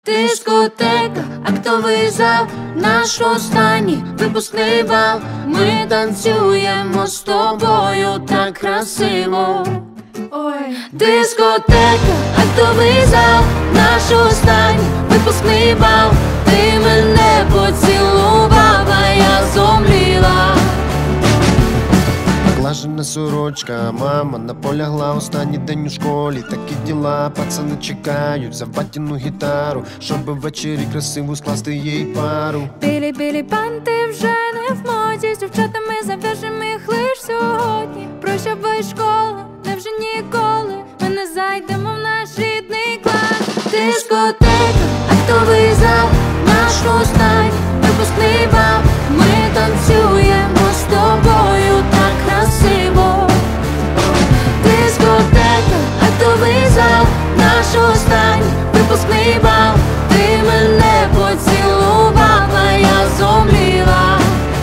Дискотека, актовий зал, наш останній випускний бал. Ми танцюємо з тобою так красиво. Ой. Дискотека, актовий зал, наш останній випускний бал. Ти мене поцілував, а я зомліла. Наглажена сорочка, мама наполягла, останній день у школі. Такі діла, пацани чекають за батіну гітару, щоб ввечері красиву скласти їй пару. Білі-білі банти вже не в моді, з дівчатами зав'яжемо їх лиш сьогодні. Прощавай школа, невже ніколи ми не зайдемо в наш рідний клас. Дискотека, актовий зал, наш останній випускний бал. Ми танцюємо з тобою так красиво. Дискотека, актовий зал, наш останній випускний бал. Ти мене поцілував, а я зомліла.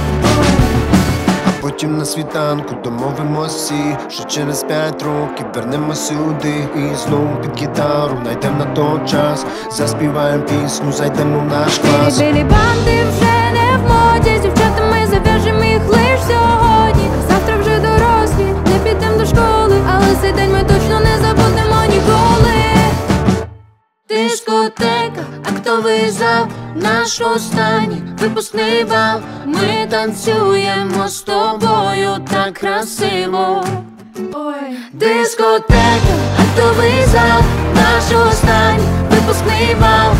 А потім на світанку домовимось всі, що через 5 років вернемось сюди. І знову під гітару найдем на той час, заспіваєм пісню, зайдемо в наш клас. Білі банди вже не в моді, з дівчатами зав'яжемо їх лиш сьогодні. Завтра вже дорослі, не підемо до школи, але цей день ми точно не забудемо ніколи. Дискотека, актовий зал, наш останній випускний бал. Ми танцюємо з тобою так красиво. Ой. Дискотека, актовий зал, наш останній випускний бал.